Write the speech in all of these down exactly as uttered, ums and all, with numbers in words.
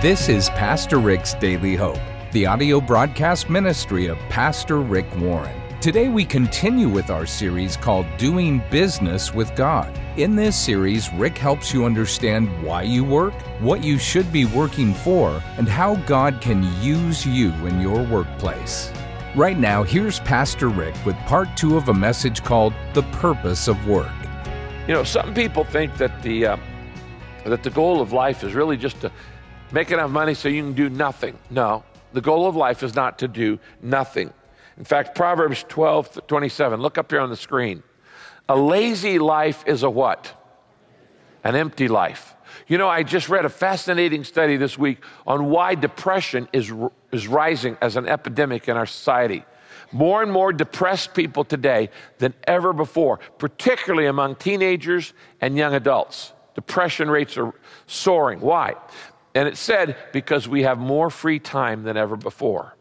This is Pastor Rick's Daily Hope, the audio broadcast ministry of Pastor Rick Warren. Today we continue with our series called Doing Business with God. In this series, Rick helps you understand why you work, what you should be working for, and how God can use you in your workplace. Right now, here's Pastor Rick with part two of a message called The Purpose of Work. You know, some people think that the uh, that the goal of life is really just to make enough money so you can do nothing. No, the goal of life is not to do nothing. In fact, Proverbs twelve twenty-seven, look up here on the screen. A lazy life is a what? An empty life. You know, I just read a fascinating study this week on why depression is, is rising as an epidemic in our society. More and more depressed people today than ever before, particularly among teenagers and young adults. Depression rates are soaring. Why? And it said, because we have more free time than ever before.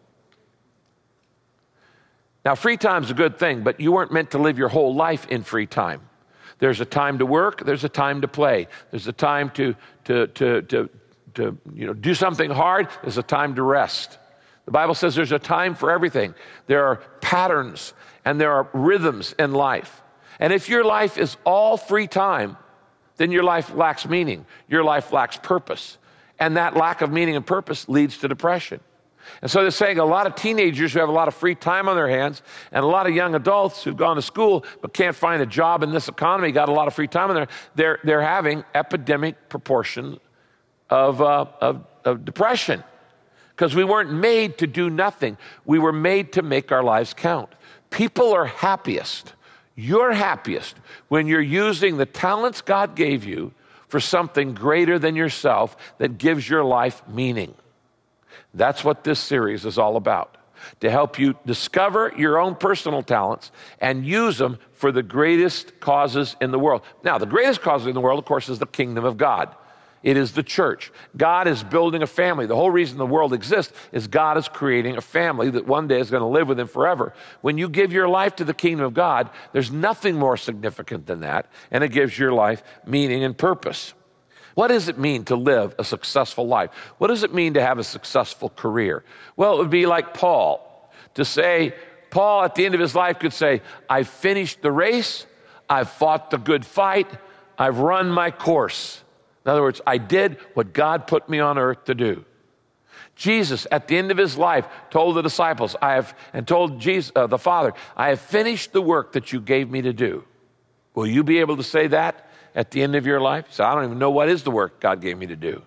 Now, free time is a good thing, but you weren't meant to live your whole life in free time. There's a time to work, there's a time to play. There's a time to, to, to, to, to you know, do something hard, there's a time to rest. The Bible says there's a time for everything. There are patterns and there are rhythms in life. And if your life is all free time, then your life lacks meaning. Your life lacks purpose. And that lack of meaning and purpose leads to depression. And so they're saying a lot of teenagers who have a lot of free time on their hands and a lot of young adults who've gone to school but can't find a job in this economy, got a lot of free time on their, they're, they're having epidemic proportion of, uh, of, of depression. Because we weren't made to do nothing. We were made to make our lives count. People are happiest. You're happiest when you're using the talents God gave you for something greater than yourself that gives your life meaning. That's what this series is all about, to help you discover your own personal talents and use them for the greatest causes in the world. Now, the greatest cause in the world, of course, is the kingdom of God. It is the church. God is building a family. The whole reason the world exists is God is creating a family that one day is going to live with him forever. When you give your life to the kingdom of God, there's nothing more significant than that, and it gives your life meaning and purpose. What does it mean to live a successful life? What does it mean to have a successful career? Well, it would be like Paul. To say, Paul at the end of his life could say, I've finished the race, I've fought the good fight, I've run my course. In other words, I did what God put me on earth to do. Jesus, at the end of his life, told the disciples, I have, and told Jesus, uh, the Father, I have finished the work that you gave me to do. Will you be able to say that at the end of your life? So I don't even know what is the work God gave me to do.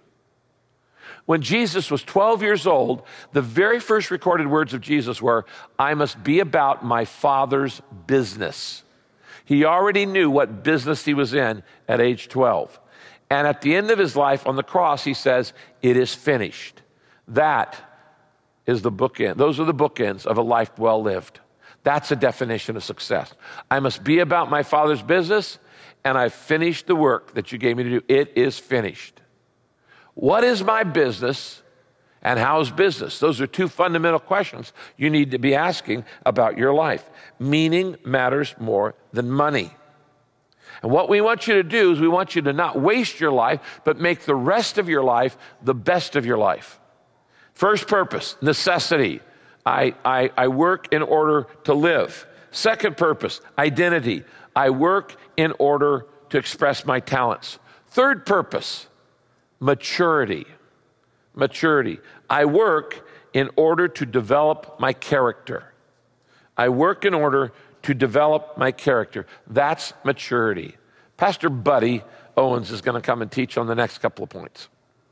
When Jesus was twelve years old, the very first recorded words of Jesus were, I must be about my Father's business. He already knew what business he was in at age twelve. And at the end of his life on the cross, he says, it is finished. That is the bookend. Those are the bookends of a life well lived. That's a definition of success. I must be about my Father's business, and I've finished the work that you gave me to do. It is finished. What is my business, and how is business? Those are two fundamental questions you need to be asking about your life. Meaning matters more than money. And what we want you to do is we want you to not waste your life, but make the rest of your life the best of your life. First purpose, necessity. I, I, I work in order to live. Second purpose, identity. I work in order to express my talents. Third purpose, maturity. Maturity. I work in order to develop my character. I work in order to develop my character. That's maturity. Pastor Buddy Owens is going to come and teach on the next couple of points.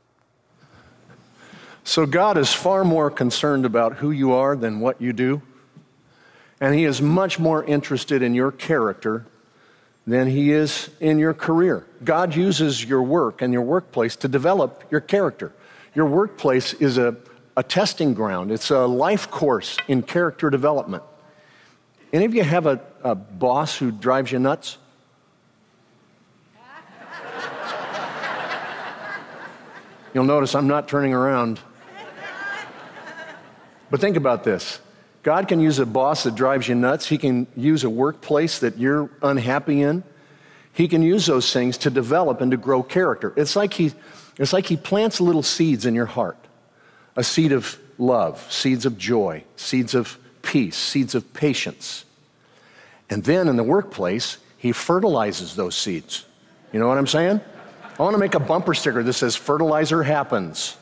So God is far more concerned about who you are than what you do. And he is much more interested in your character than he is in your career. God uses your work and your workplace to develop your character. Your workplace is a, a testing ground. It's a life course in character development. Any of you have a, a boss who drives you nuts? You'll notice I'm not turning around. But think about this. God can use a boss that drives you nuts. He can use a workplace that you're unhappy in. He can use those things to develop and to grow character. It's like he, it's like he plants little seeds in your heart. A seed of love, seeds of joy, seeds of peace, seeds of patience. And then in the workplace, he fertilizes those seeds. You know what I'm saying? I want to make a bumper sticker that says, fertilizer happens.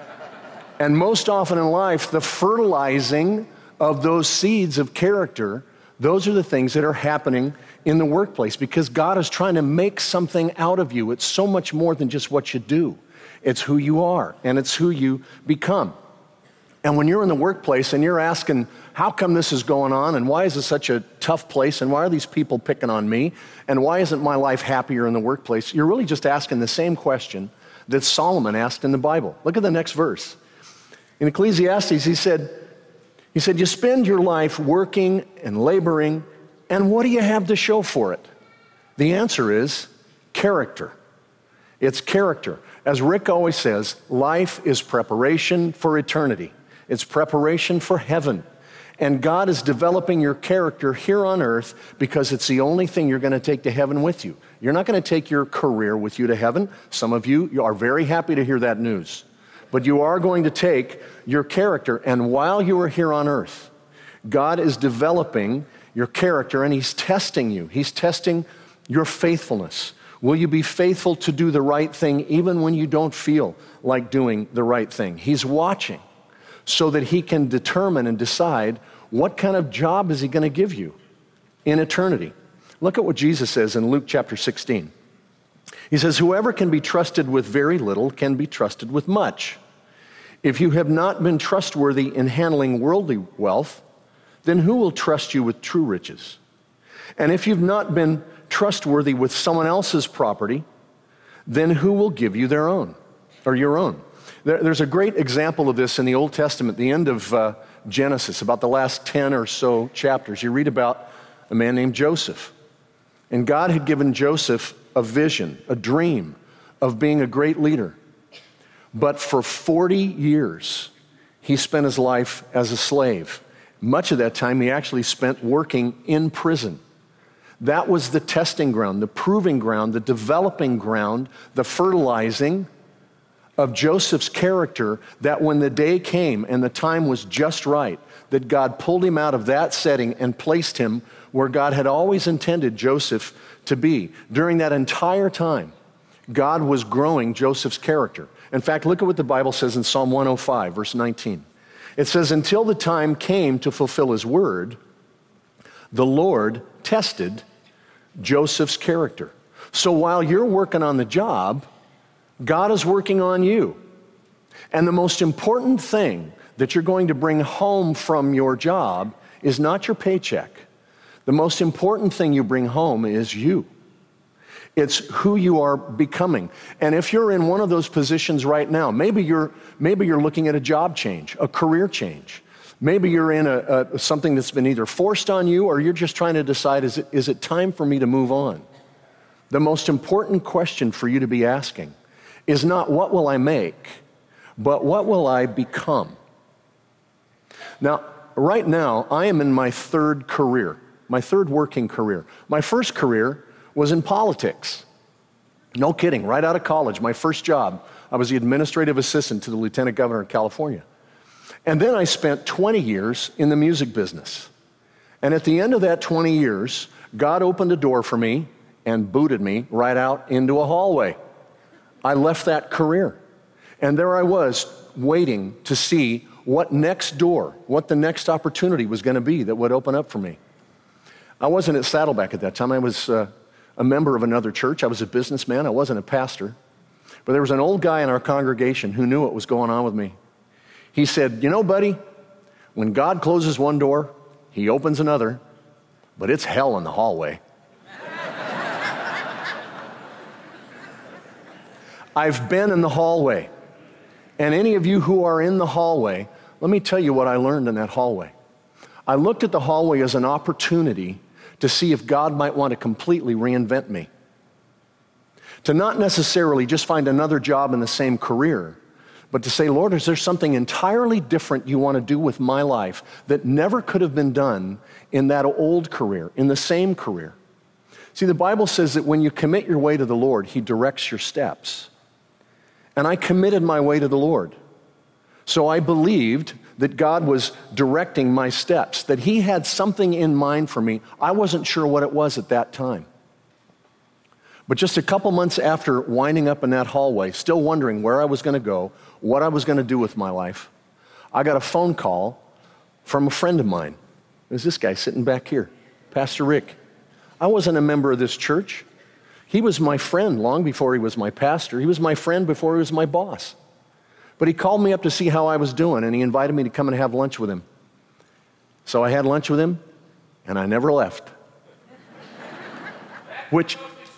And most often in life, the fertilizing of those seeds of character, those are the things that are happening in the workplace because God is trying to make something out of you. It's so much more than just what you do. It's who you are, and it's who you become. And when you're in the workplace and you're asking, how come this is going on, and why is it such a tough place, and why are these people picking on me, and why isn't my life happier in the workplace? You're really just asking the same question that Solomon asked in the Bible. Look at the next verse. In Ecclesiastes, he said, he said, you spend your life working and laboring, and what do you have to show for it? The answer is character. It's character. As Rick always says, life is preparation for eternity. It's preparation for heaven. And God is developing your character here on earth because it's the only thing you're going to take to heaven with you. You're not going to take your career with you to heaven. Some of you, you are very happy to hear that news. But you are going to take your character, and while you are here on earth, God is developing your character, and He's testing you. He's testing your faithfulness. Will you be faithful to do the right thing even when you don't feel like doing the right thing? He's watching so that He can determine and decide what kind of job is He going to give you in eternity. Look at what Jesus says in Luke chapter sixteen. He says, whoever can be trusted with very little can be trusted with much. If you have not been trustworthy in handling worldly wealth, then who will trust you with true riches? And if you've not been trustworthy with someone else's property, then who will give you their own, or your own? There, there's a great example of this in the Old Testament, the end of uh, Genesis, about the last ten or so chapters. You read about a man named Joseph. And God had given Joseph a vision, a dream of being a great leader. But for forty years, he spent his life as a slave. Much of that time, he actually spent working in prison. That was the testing ground, the proving ground, the developing ground, the fertilizing of Joseph's character, that when the day came and the time was just right, that God pulled him out of that setting and placed him where God had always intended Joseph to be. During that entire time, God was growing Joseph's character. In fact, look at what the Bible says in Psalm one oh five, verse nineteen. It says, until the time came to fulfill His word, the Lord tested Joseph's character. So while you're working on the job, God is working on you. And the most important thing that you're going to bring home from your job is not your paycheck. The most important thing you bring home is you. It's who you are becoming. And if you're in one of those positions right now, maybe you're maybe you're looking at a job change, a career change. Maybe you're in a, a something that's been either forced on you, or you're just trying to decide, is it, is it time for me to move on? The most important question for you to be asking is not what will I make, but what will I become? Now, right now, I am in my third career, my third working career. My first career was in politics. No kidding, right out of college, my first job, I was the administrative assistant to the Lieutenant Governor of California. And then I spent twenty years in the music business. And at the end of that twenty years, God opened a door for me and booted me right out into a hallway. I left that career. And there I was, waiting to see what next door, what the next opportunity was going to be that would open up for me. I wasn't at Saddleback at that time. I was uh, a member of another church. I was a businessman. I wasn't a pastor. But there was an old guy in our congregation who knew what was going on with me. He said, you know, buddy, when God closes one door, He opens another, but it's hell in the hallway. I've been in the hallway. And any of you who are in the hallway, let me tell you what I learned in that hallway. I looked at the hallway as an opportunity to see if God might want to completely reinvent me. To not necessarily just find another job in the same career, but to say, Lord, is there something entirely different you want to do with my life that never could have been done in that old career, in the same career? See, the Bible says that when you commit your way to the Lord, he directs your steps. And I committed my way to the Lord. So I believed that God was directing my steps, that he had something in mind for me. I wasn't sure what it was at that time. But just a couple months after winding up in that hallway, still wondering where I was going to go, what I was going to do with my life, I got a phone call from a friend of mine. There's this guy sitting back here, Pastor Rick. I wasn't a member of this church. He was my friend long before he was my pastor. He was my friend before he was my boss. But he called me up to see how I was doing, and he invited me to come and have lunch with him. So I had lunch with him, and I never left. Which...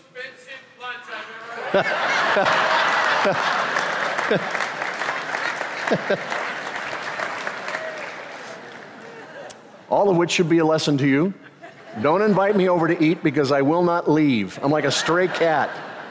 All of which should be a lesson to you. Don't invite me over to eat because I will not leave. I'm like a stray cat.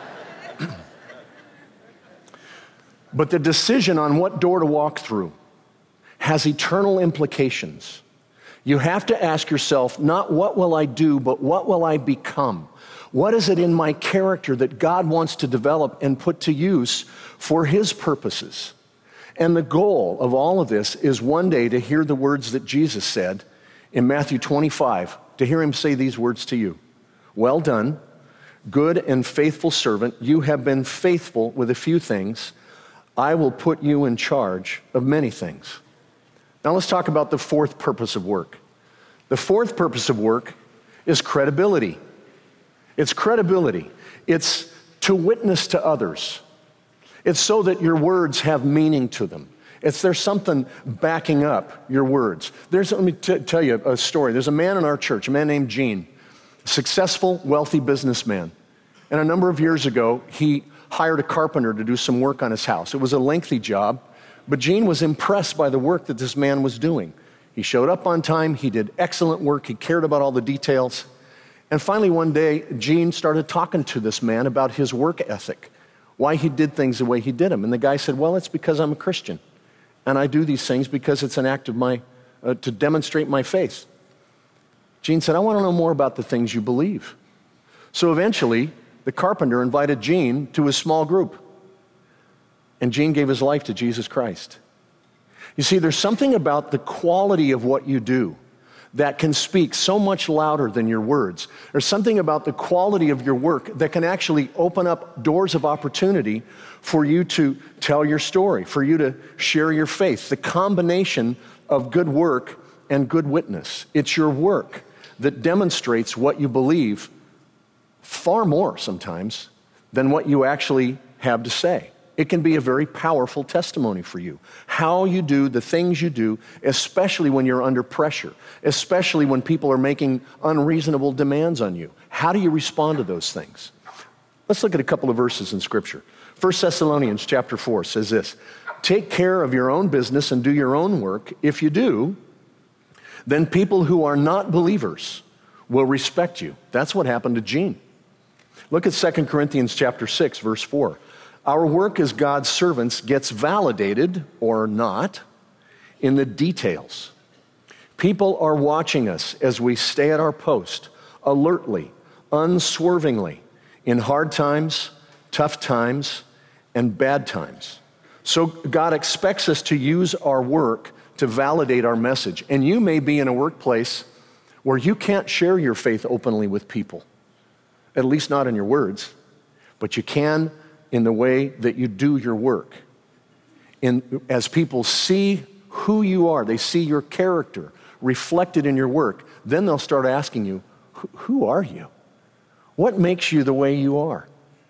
But the decision on what door to walk through has eternal implications. You have to ask yourself, not what will I do, but what will I become? What is it in my character that God wants to develop and put to use for his purposes? And the goal of all of this is one day to hear the words that Jesus said in Matthew twenty-five, to hear him say these words to you. Well done, good and faithful servant. You have been faithful with a few things. I will put you in charge of many things. Now let's talk about the fourth purpose of work. The fourth purpose of work is credibility. It's credibility. It's to witness to others. It's so that your words have meaning to them. It's there's something backing up your words. There's, let me t- tell you a story. There's a man in our church, a man named Gene, a successful, wealthy businessman. And a number of years ago, he hired a carpenter to do some work on his house. It was a lengthy job, but Gene was impressed by the work that this man was doing. He showed up on time. He did excellent work. He cared about all the details. And finally, one day, Gene started talking to this man about his work ethic, why he did things the way he did them. And the guy said, well, it's because I'm a Christian. And I do these things because it's an act of my, uh, to demonstrate my faith. Gene said, I want to know more about the things you believe. So eventually, the carpenter invited Gene to his small group. And Gene gave his life to Jesus Christ. You see, there's something about the quality of what you do that can speak so much louder than your words. There's something about the quality of your work that can actually open up doors of opportunity for you to tell your story, for you to share your faith. The combination of good work and good witness. It's your work that demonstrates what you believe far more sometimes than what you actually have to say. It can be a very powerful testimony for you. How you do the things you do, especially when you're under pressure, especially when people are making unreasonable demands on you. How do you respond to those things? Let's look at a couple of verses in Scripture. First Thessalonians chapter four says this, take care of your own business and do your own work. If you do, then people who are not believers will respect you. That's what happened to Gene. Look at Second Corinthians chapter six, verse four. Our work as God's servants gets validated, or not, in the details. People are watching us as we stay at our post, alertly, unswervingly, in hard times, tough times, and bad times. So God expects us to use our work to validate our message. And you may be in a workplace where you can't share your faith openly with people, at least not in your words, but you can in the way that you do your work. In, as people see who you are, they see your character reflected in your work, then they'll start asking you, who are you? What makes you the way you are?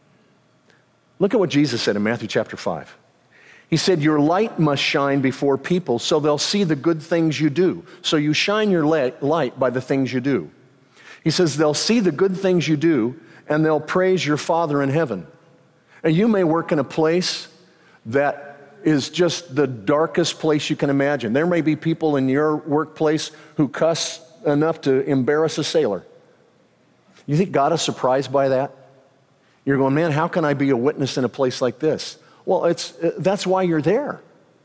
Look at what Jesus said in Matthew chapter five. He said, your light must shine before people so they'll see the good things you do. So you shine your light by the things you do. He says they'll see the good things you do and they'll praise your Father in heaven. And you may work in a place that is just the darkest place you can imagine. There may be people in your workplace who cuss enough to embarrass a sailor. You think God is surprised by that? You're going, man, how can I be a witness in a place like this? Well, it's that's why you're there.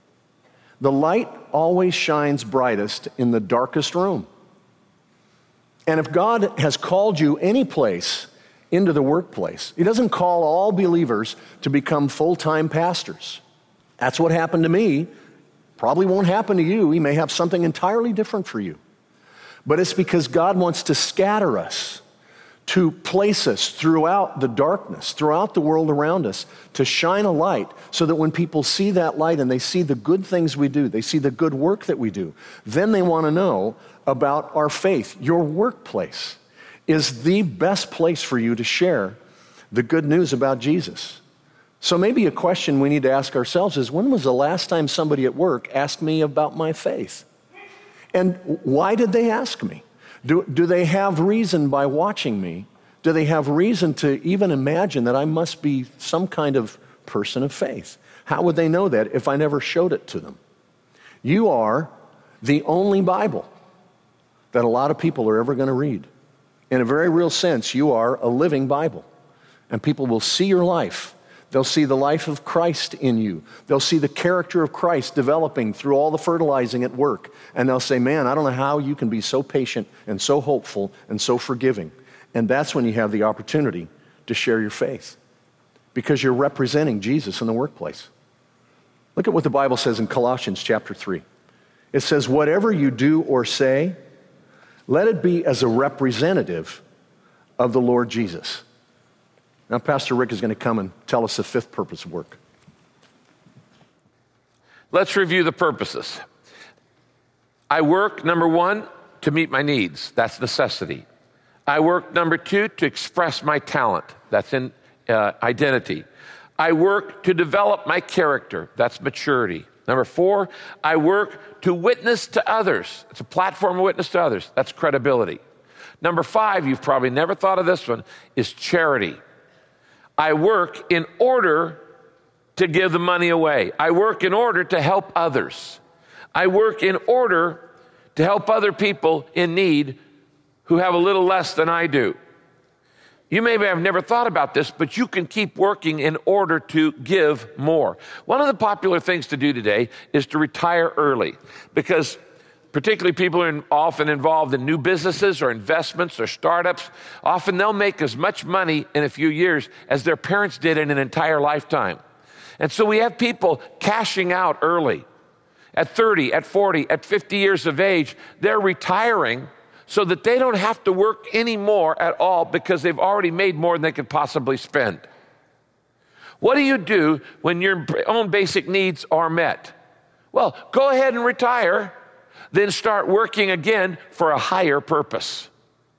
The light always shines brightest in the darkest room. And if God has called you any place into the workplace. He doesn't call all believers to become full-time pastors. That's what happened to me. Probably won't happen to you. He may have something entirely different for you. But it's because God wants to scatter us, to place us throughout the darkness, throughout the world around us, to shine a light so that when people see that light and they see the good things we do, they see the good work that we do, then they want to know about our faith. Your workplace is the best place for you to share the good news about Jesus. So maybe a question we need to ask ourselves is, when was the last time somebody at work asked me about my faith? And why did they ask me? Do, do they have reason by watching me? Do they have reason to even imagine that I must be some kind of person of faith? How would they know that if I never showed it to them? You are the only Bible that a lot of people are ever going to read. In a very real sense, you are a living Bible. And people will see your life. They'll see the life of Christ in you. They'll see the character of Christ developing through all the fertilizing at work. And they'll say, man, I don't know how you can be so patient and so hopeful and so forgiving. And that's when you have the opportunity to share your faith, because you're representing Jesus in the workplace. Look at what the Bible says in Colossians chapter three. It says, whatever you do or say, let it be as a representative of the Lord Jesus. Now, Pastor Rick is going to come and tell us the fifth purpose of work. Let's review the purposes. I work, number one, to meet my needs. That's necessity. I work, number two, to express my talent. That's in uh, identity. I work to develop my character. That's maturity. Number four, I work to witness to others. It's a platform of witness to others. That's credibility. Number five, you've probably never thought of this one, is charity. I work in order to give the money away. I work in order to help others. I work in order to help other people in need who have a little less than I do. You may have never thought about this, but you can keep working in order to give more. One of the popular things to do today is to retire early, because particularly people are often involved in new businesses or investments or startups. Often they'll make as much money in a few years as their parents did in an entire lifetime. And so we have people cashing out early. At thirty, at forty, at fifty years of age, they're retiring so that they don't have to work anymore at all because they've already made more than they could possibly spend. What do you do when your own basic needs are met? Well, go ahead and retire, then start working again for a higher purpose.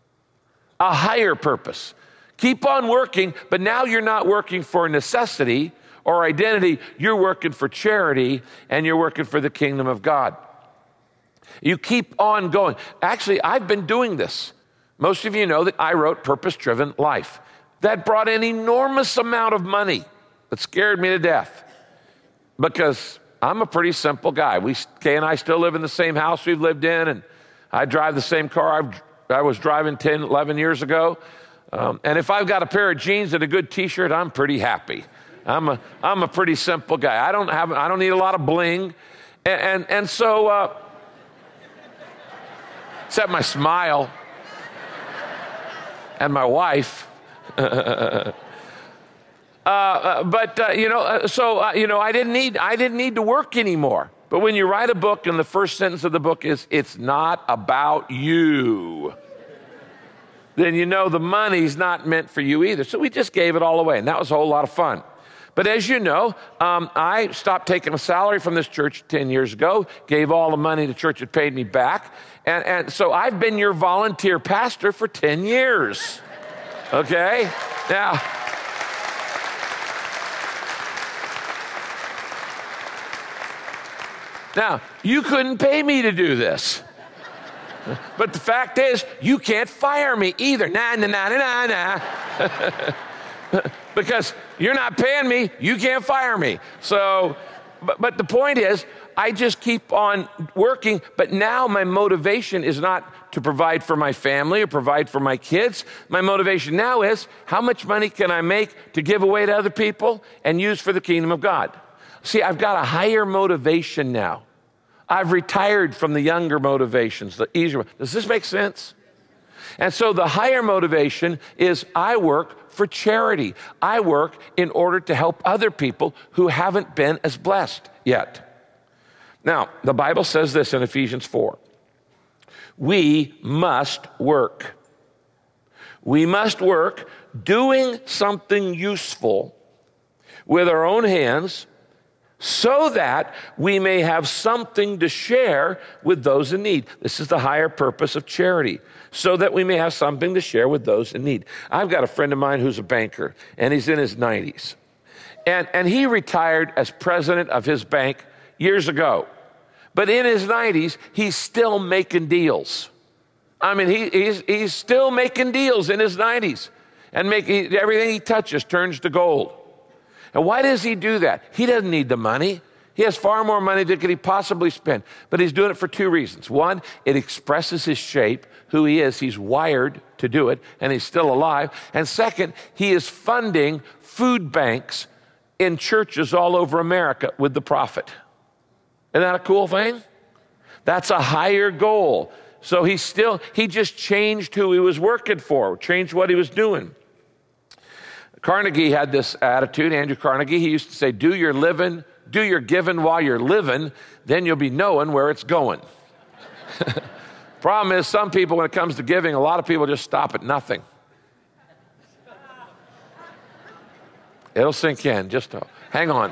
A higher purpose. Keep on working, but now you're not working for necessity or identity. You're working for charity, and you're working for the kingdom of God. You keep on going. Actually, I've been doing this. Most of you know that I wrote Purpose-Driven Life. That brought an enormous amount of money that scared me to death, because I'm a pretty simple guy. We, Kay and I still live in the same house we've lived in, and I drive the same car I've, I was driving ten, eleven years ago. Um, and if I've got a pair of jeans and a good t-shirt, I'm pretty happy. I'm a, I'm a pretty simple guy. I don't have, I don't need a lot of bling. And, and, and so, uh, except my smile and my wife. uh, uh, but, uh, you know, uh, so, uh, you know, I didn't need, I didn't need to work anymore. But when you write a book and the first sentence of the book is, it's not about you, then you know the money's not meant for you either. So we just gave it all away, and that was a whole lot of fun. But as you know, um, I stopped taking a salary from this church ten years ago, gave all the money the church had paid me back, and, and so I've been your volunteer pastor for ten years, okay? Now, now, you couldn't pay me to do this. But the fact is, you can't fire me either. Nah, nah, nah, nah, nah. Because you're not paying me, you can't fire me. So, but, but the point is, I just keep on working, but now my motivation is not to provide for my family or provide for my kids. My motivation now is, how much money can I make to give away to other people and use for the kingdom of God? See, I've got a higher motivation now. I've retired from the younger motivations, the easier. Does this make sense? And so the higher motivation is I work for charity. I work in order to help other people who haven't been as blessed yet. Now, the Bible says this in Ephesians four. We must work. We must work doing something useful with our own hands so that we may have something to share with those in need. This is the higher purpose of charity, so that we may have something to share with those in need. I've got a friend of mine who's a banker, and he's in his nineties. And, and he retired as president of his bank years ago. But in his nineties, he's still making deals. I mean, he, he's, he's still making deals in his nineties. And make, he, everything he touches turns to gold. And why does he do that? He doesn't need the money. He has far more money than could he possibly spend. But he's doing it for two reasons. One, it expresses his shape, who he is. He's wired to do it, and he's still alive. And second, he is funding food banks in churches all over America with the profit. Isn't that a cool thing? That's a higher goal. So he still, he just changed who he was working for, changed what he was doing. Carnegie had this attitude, Andrew Carnegie. He used to say, do your living, do your giving while you're living, then you'll be knowing where it's going. Problem is, some people, when it comes to giving, a lot of people just stop at nothing. It'll sink in, just to, hang on.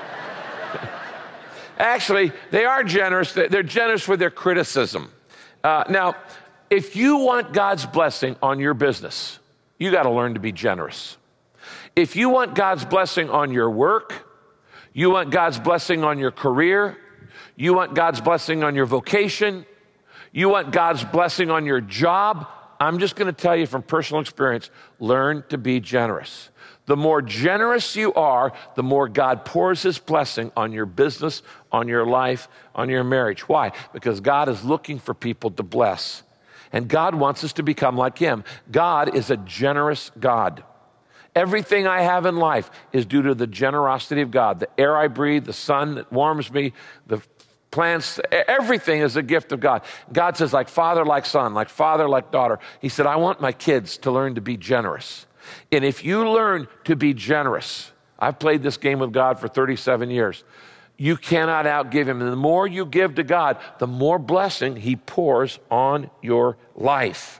Actually, they are generous. They're generous with their criticism. Uh, now, if you want God's blessing on your business, you got to learn to be generous. If you want God's blessing on your work, you want God's blessing on your career, you want God's blessing on your vocation, you want God's blessing on your job, I'm just going to tell you from personal experience, learn to be generous. The more generous you are, the more God pours his blessing on your business, on your life, on your marriage. Why? Because God is looking for people to bless. And God wants us to become like him. God is a generous God. Everything I have in life is due to the generosity of God. The air I breathe, the sun that warms me, the plants, everything is a gift of God. God says, like father, like son, like father, like daughter. He said, I want my kids to learn to be generous. And if you learn to be generous, I've played this game with God for thirty-seven years. You cannot outgive him. And the more you give to God, the more blessing he pours on your life.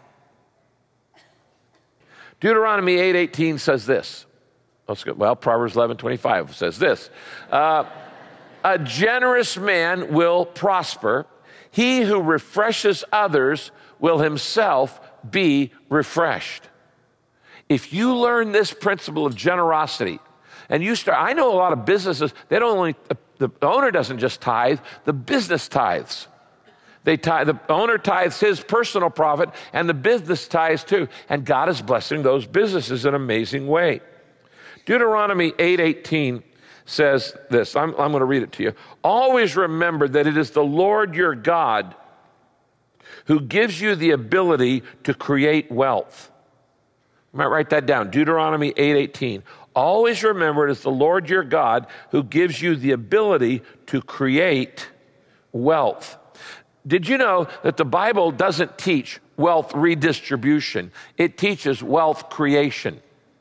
Deuteronomy eight eighteen says this. Let's go. Well, Proverbs eleven twenty-five says this. Uh, a generous man will prosper. He who refreshes others will himself be refreshed. If you learn this principle of generosity, and you start, I know a lot of businesses, they don't only, the owner doesn't just tithe, the business tithes. They tithe, the owner tithes his personal profit, and the business tithes too. And God is blessing those businesses in an amazing way. Deuteronomy eight eighteen says this. I'm, I'm going to read it to you. Always remember that it is the Lord your God who gives you the ability to create wealth. You might write that down. Deuteronomy eight eighteen. Always remember it is the Lord your God who gives you the ability to create wealth. Did you know that the Bible doesn't teach wealth redistribution? It teaches wealth creation.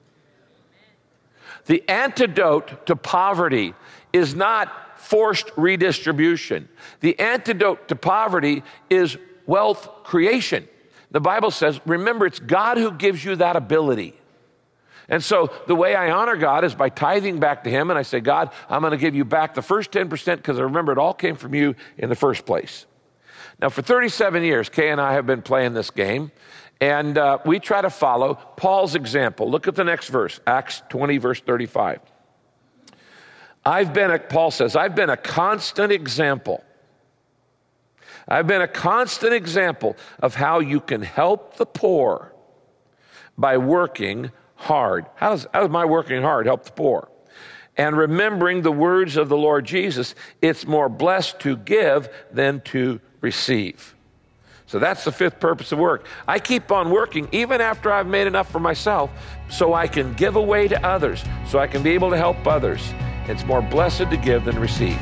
The antidote to poverty is not forced redistribution. The antidote to poverty is wealth creation. The Bible says, remember, it's God who gives you that ability. And so the way I honor God is by tithing back to him, and I say, God, I'm going to give you back the first ten percent because I remember it all came from you in the first place. Now, for thirty-seven years, Kay and I have been playing this game, and uh, we try to follow Paul's example. Look at the next verse, Acts twenty, verse thirty-five. I've been, a, Paul says, I've been a constant example. I've been a constant example of how you can help the poor by working hard. How does, how does my working hard help the poor? And remembering the words of the Lord Jesus, it's more blessed to give than to receive. So that's the fifth purpose of work. I keep on working even after I've made enough for myself so I can give away to others, so I can be able to help others. It's more blessed to give than receive.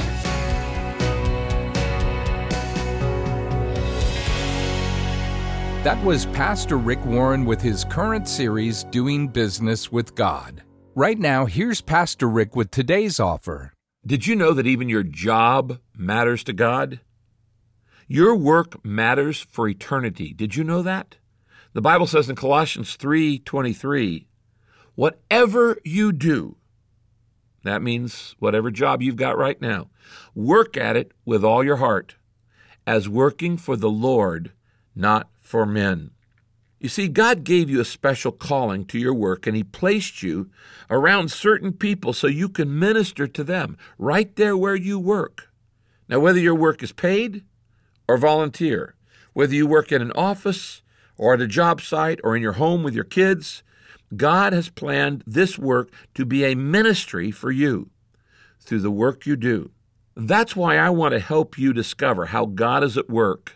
That was Pastor Rick Warren with his current series, Doing Business with God. Right now, here's Pastor Rick with today's offer. Did you know that even your job matters to God? Your work matters for eternity. Did you know that? The Bible says in Colossians three twenty-three, whatever you do, that means whatever job you've got right now, work at it with all your heart, as working for the Lord, not for men. You see, God gave you a special calling to your work, and He placed you around certain people so you can minister to them right there where you work. Now, whether your work is paid or volunteer, whether you work in an office or at a job site or in your home with your kids, God has planned this work to be a ministry for you through the work you do. That's why I want to help you discover how God is at work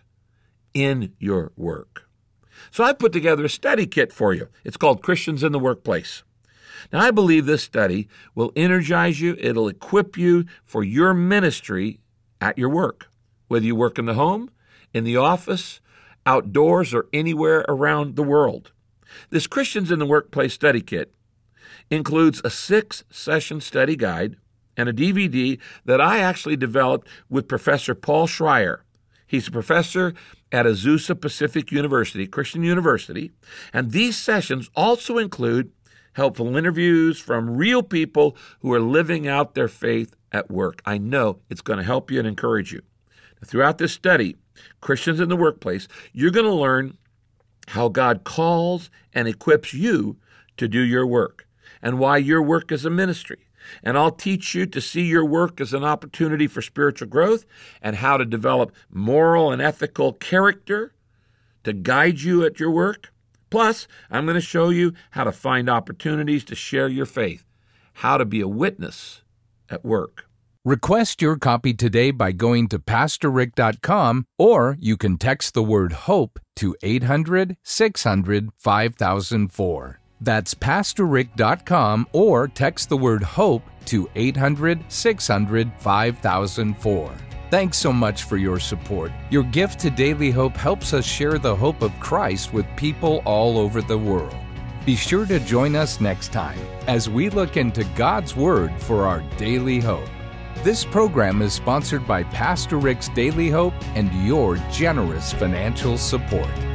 in your work. So I put together a study kit for you. It's called Christians in the Workplace. Now, I believe this study will energize you. It'll equip you for your ministry at your work, whether you work in the home, in the office, outdoors, or anywhere around the world. This Christians in the Workplace study kit includes a six-session study guide and a D V D that I actually developed with Professor Paul Schreier. He's a professor at Azusa Pacific University, Christian University, and these sessions also include helpful interviews from real people who are living out their faith at work. I know it's going to help you and encourage you. Throughout this study, Christians in the Workplace, you're going to learn how God calls and equips you to do your work and why your work is a ministry. And I'll teach you to see your work as an opportunity for spiritual growth and how to develop moral and ethical character to guide you at your work. Plus, I'm going to show you how to find opportunities to share your faith, how to be a witness at work. Request your copy today by going to pastor rick dot com, or you can text the word HOPE to eight hundred, six hundred, five thousand four. That's pastor rick dot com, or text the word HOPE to eight hundred, six hundred, five thousand four. Thanks so much for your support. Your gift to Daily Hope helps us share the hope of Christ with people all over the world. Be sure to join us next time as we look into God's Word for our daily hope. This program is sponsored by Pastor Rick's Daily Hope and your generous financial support.